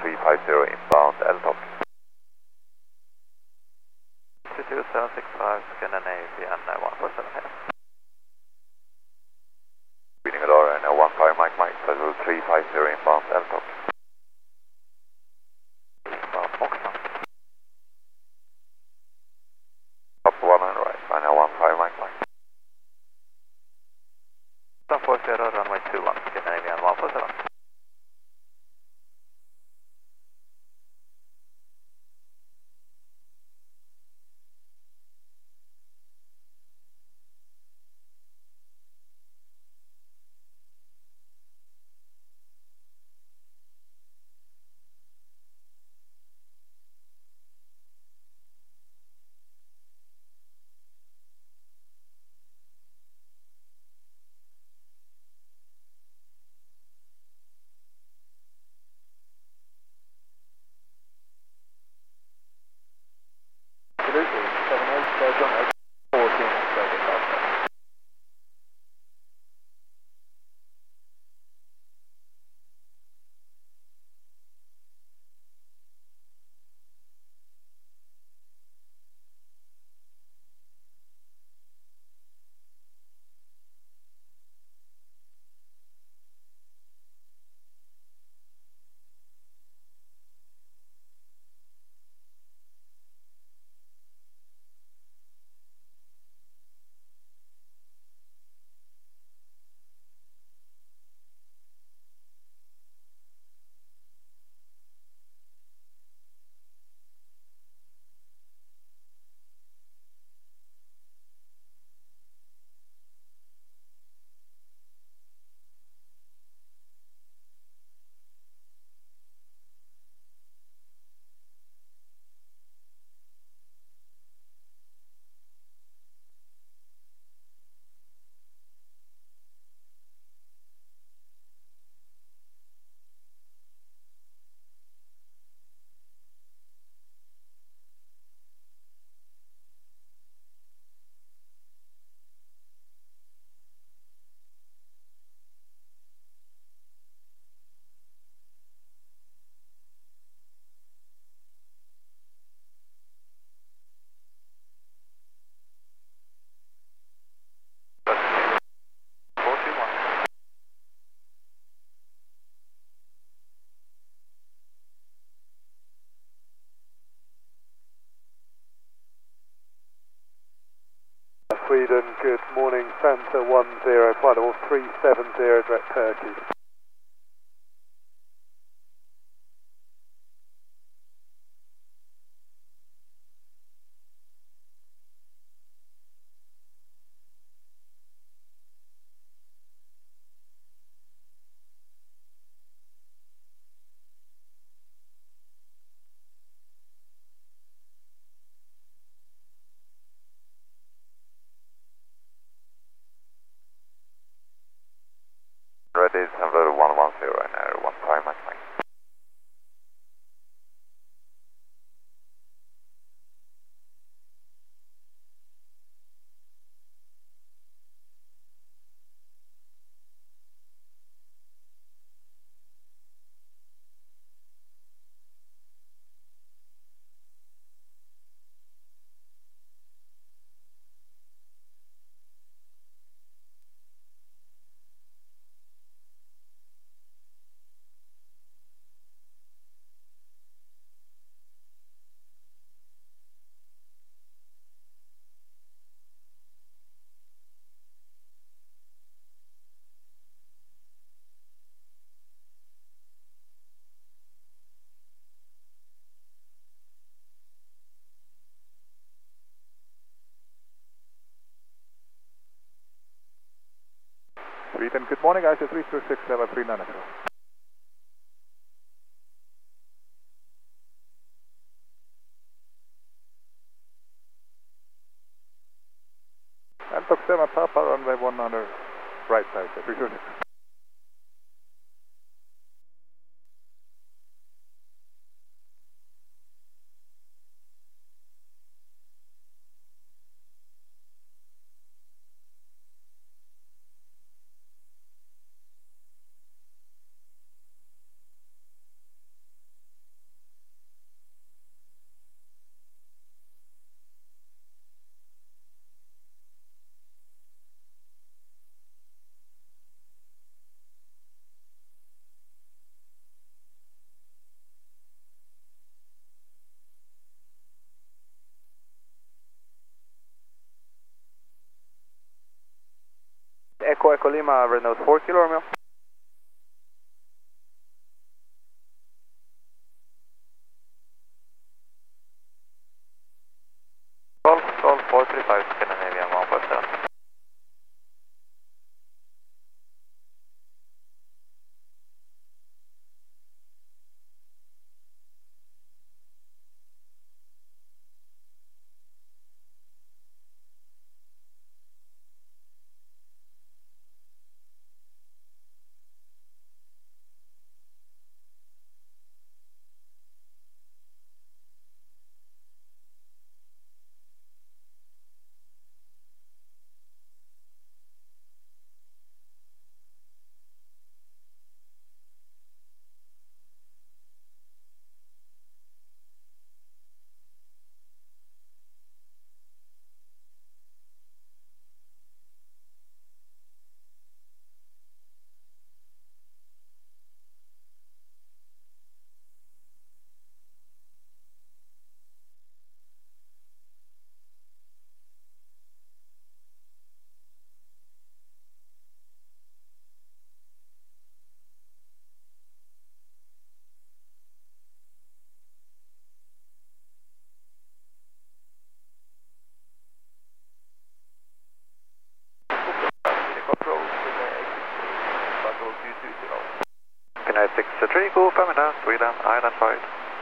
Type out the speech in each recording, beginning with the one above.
350 inbound LTOP. 22765, Scandinavian 147. Reading radar and 15 Mike, Federal 350 inbound LTOP. Inbound Boxman. Up 100 right, final 15 Mike. 140, runway 21, Scandinavian 147. Absolutely. 78, John 14, Australia Delta. Sweden, good morning, Santa 10, flight level 370, direct Turkey. Ready, Denver 110 and 15 Mike. Sweden, good morning, IC 326739. Antok 7 Papa, runway 100, right side, 326. Echo Lima, Red Nose 4 Kilo Romeo. Golf 435, Scandinavian 147. United 6 go, Femina, Sweden, identified.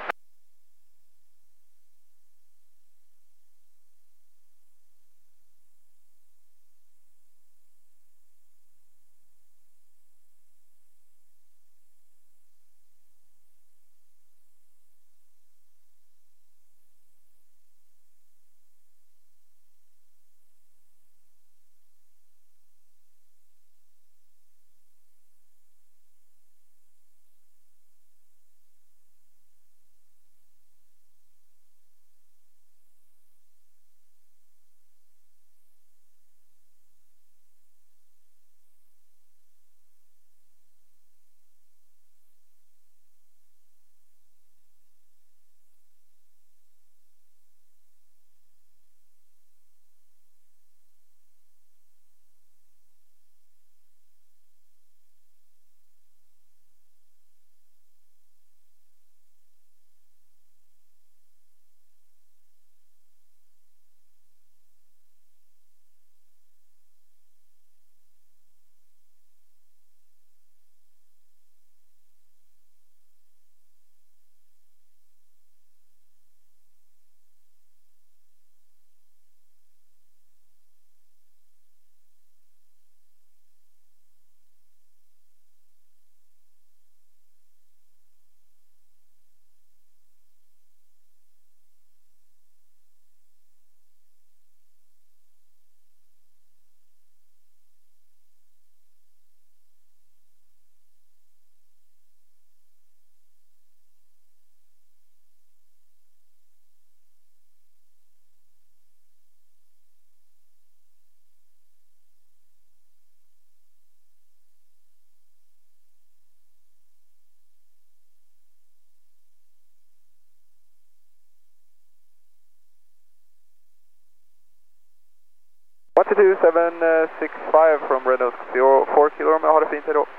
One two two 765 from Red Nose 4 Kilo Romeo, har det fint idag.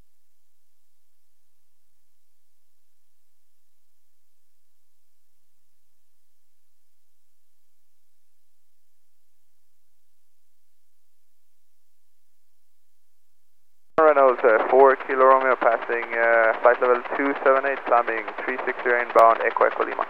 Red Nose 4 Kilo Romeo passing flight level 278, climbing 360 inbound, Echo Lima.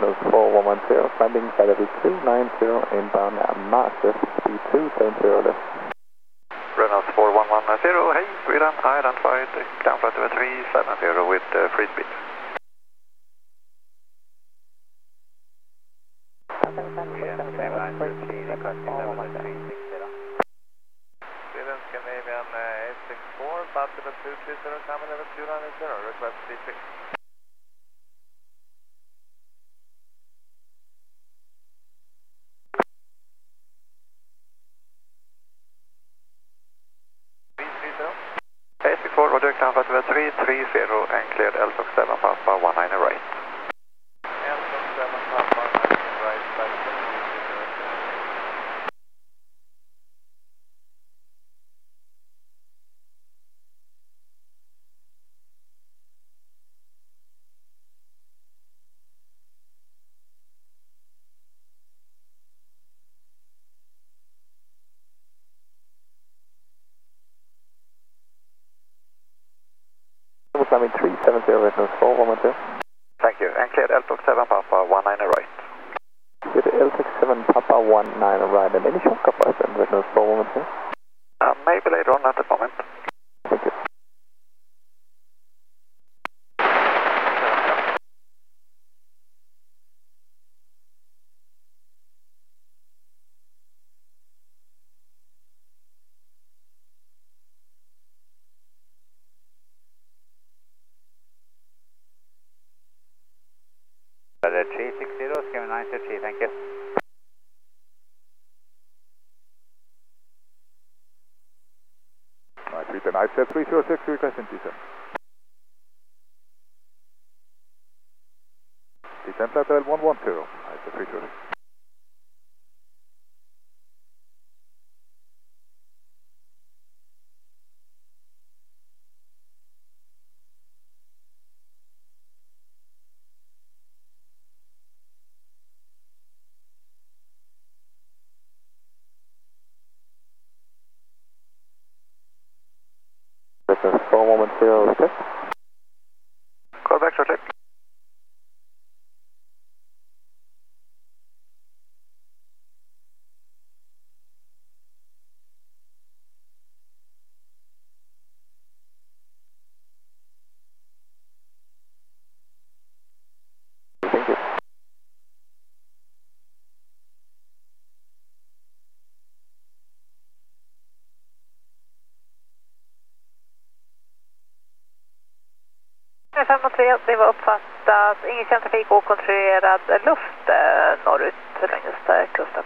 Retinals 4110, climbing flight level 290 inbound, master speed 270 left. Reynolds 4110, hey, Sweden, identified, down flight over 370 with free speed. Sweden Scandinavian 864, flight level 230, climb level 290, request free speed. A64, Roger, down flight over 330 and cleared L-Fox 7 Papa 19 right. L-Fox 7 Papa 19 right, flight level 230. Climbing 370, Retinals 4110. Thank you, and cleared L-Fox 7 Papa 19 right. With L6 7 Papa 19 right, and any shortcut bus then, Retinals 4110? Maybe later on at the moment. Thank you. Weather 360, Sky 933, thank you. Right, return ICET 306, requesting descent. Descent flight level 110, ICET 306. Retinals 4110, request. Call back shortly. Thank you. Det var uppfattat, ingen känd trafik och kontrollerad luft norrut längs kusten.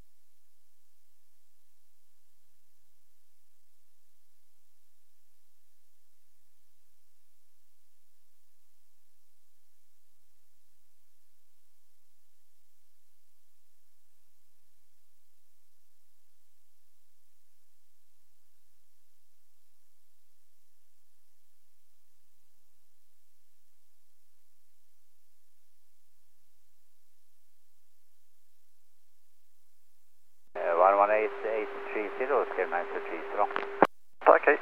Tack, hej.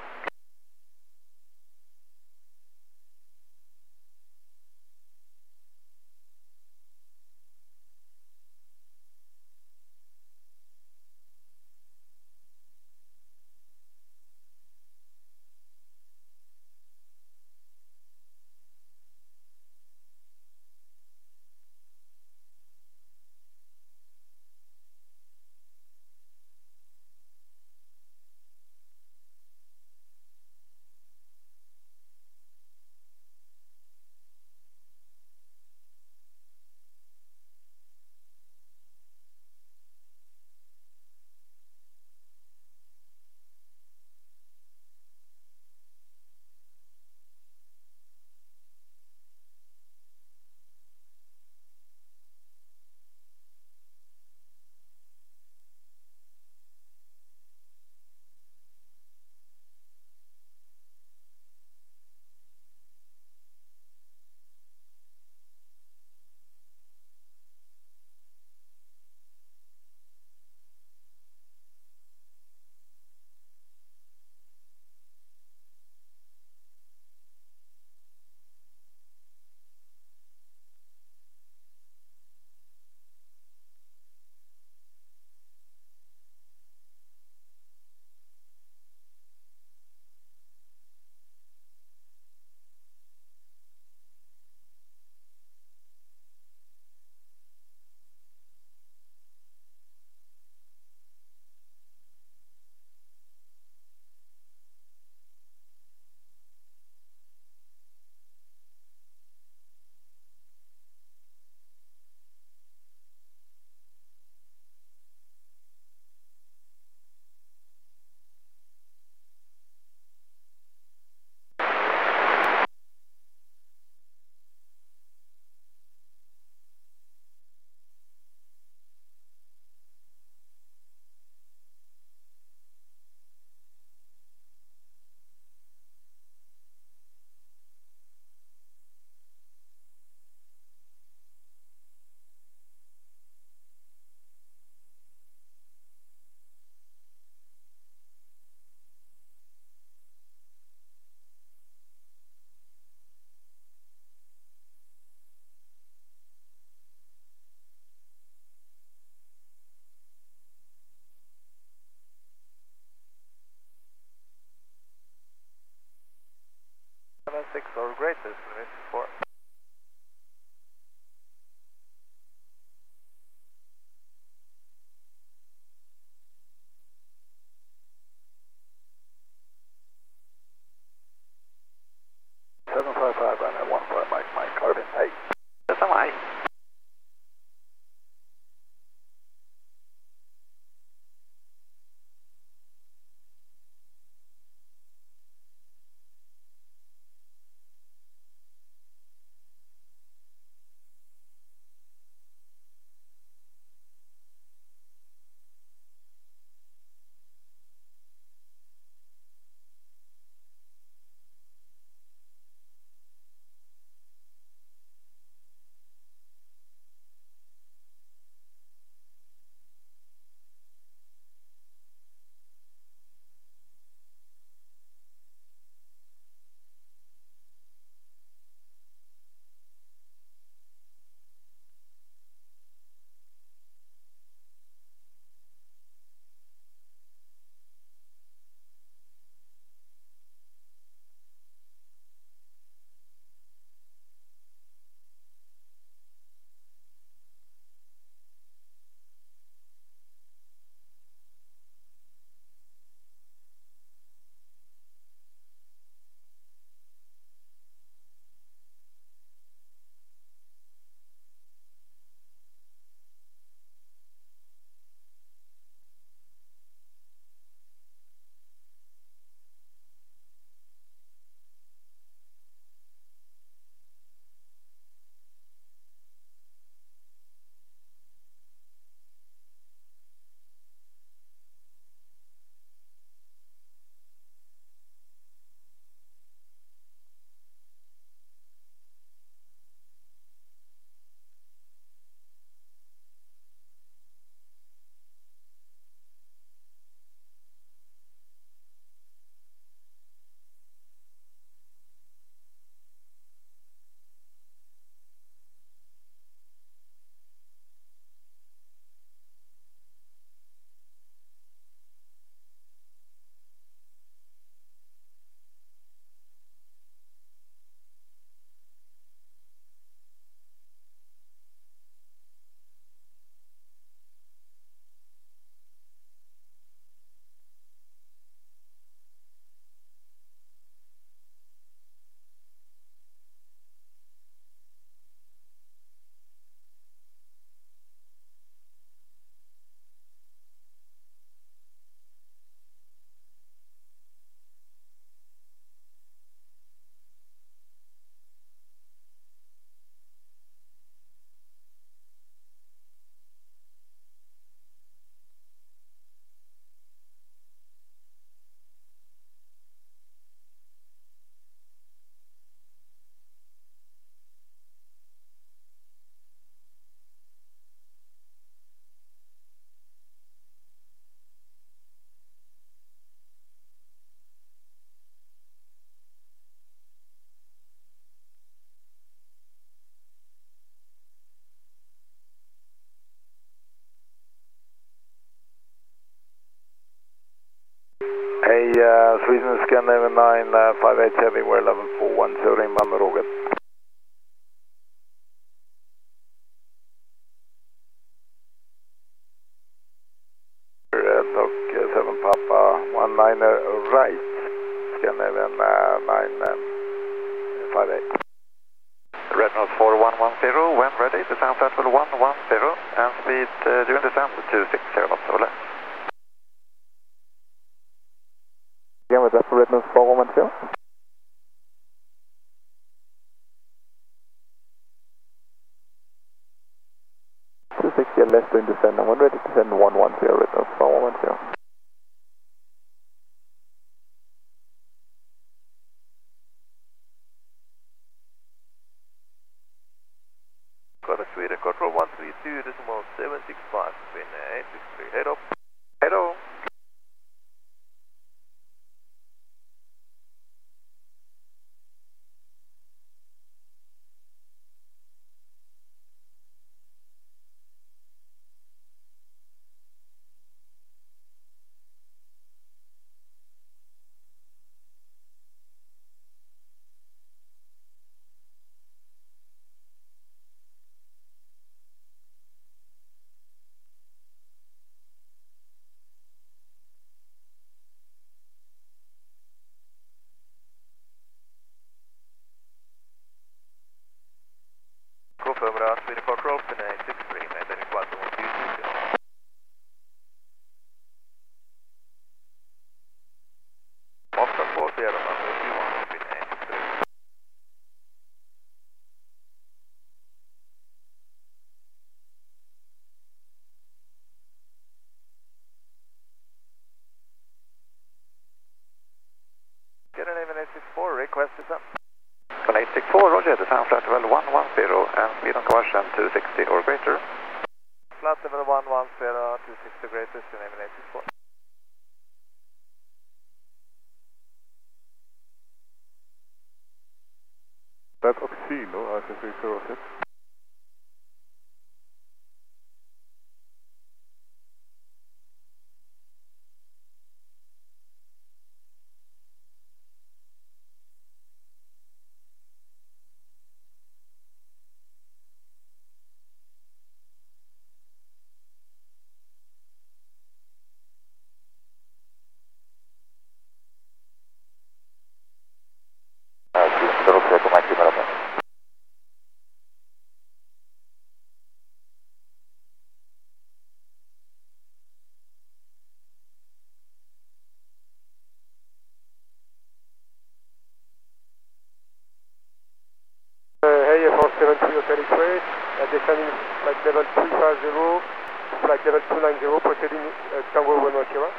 Sweden Scandinavian 958 Heavy, we're level 410 inbound med Roger. Talk 7 Papa 19 right, Scandinavian 958. Red Nose 4110, when ready, descend flight level 110 and speed during descent 260 knots or less. Again with that for Red Nose 4110. 260 or less during descent, and when ready, descend 110, Red Nose 4110. Got a Sweden control 132.765, spin 863, head up. Hello. Confirm that Sweden control, spin 863, maintaining flight level 220. Oscar 40, runway 21, spin 863. Scandinavian 864, request descent. 864, roger, descend flight level 110 and speed on conversion 260 or greater. Flight level 110, 260 greater, Scandinavian 864. That's Oxino, RC306. Hey, for 73 Equate, descending flight level 350, flight level 290, proceeding Tango 110.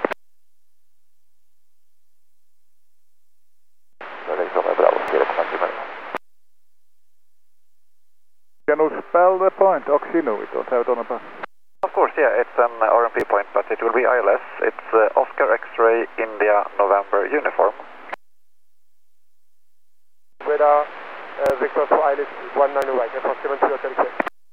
Can you spell the point, Oxino? We don't have it on a bus. Of course, yeah, it's an RMP point, but it will be ILS. It's Oscar X-Ray India November uniform. Radar, Victor for ILS 19 right, for 73 Equate.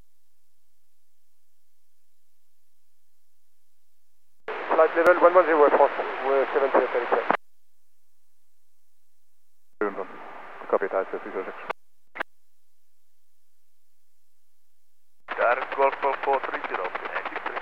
Flight level 110 for 73 Equate. Copy, RC306. Direct Golf 430, spin 863.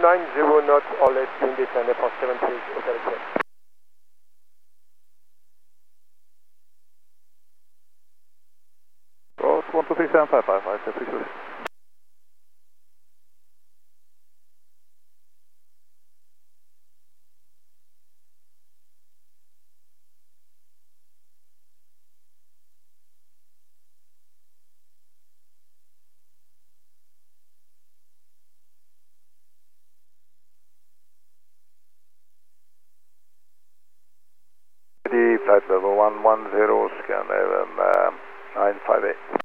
90 knots or less during descent for 78 Hotel X-ray. Ross 1237555, official. Flight level 110, scan även 958.